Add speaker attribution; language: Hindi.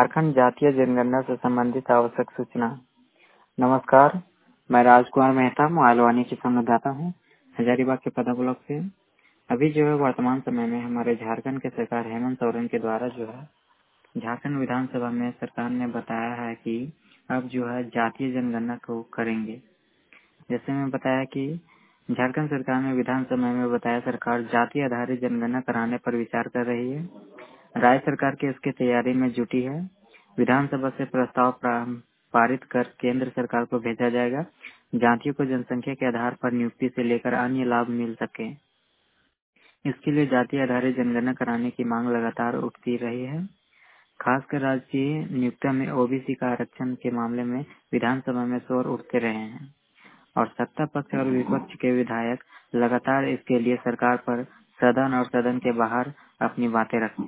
Speaker 1: झारखंड जातीय जनगणना से संबंधित आवश्यक सूचना। नमस्कार, मैं राजकुमार मेहता मोहालवानी की संवाददाता हूँ, हजारीबाग के पदा ब्लॉक से। अभी जो है वर्तमान समय में हमारे झारखंड के सरकार हेमंत सोरेन के द्वारा जो है झारखंड विधानसभा में सरकार ने बताया है कि अब जो है जातीय जनगणना को करेंगे। जैसे मैं बताया कि झारखंड सरकार ने विधानसभा में बताया सरकार जाति आधारित जनगणना कराने पर विचार कर रही है। राज्य सरकार की इसकी तैयारी में जुटी है। विधानसभा से प्रस्ताव पारित कर केंद्र सरकार को भेजा जाएगा। जातियों को जनसंख्या के आधार पर नियुक्ति से लेकर अन्य लाभ मिल सके, इसके लिए जाति आधारित जनगणना कराने की मांग लगातार उठती रही है। खासकर राज्य नियुक्ति में ओबीसी का आरक्षण के मामले में विधानसभा में शोर उठते रहे हैं और सत्ता पक्ष और विपक्ष के विधायक लगातार इसके लिए सरकार पर सदन और सदन के बाहर अपनी बातें रखते हैं।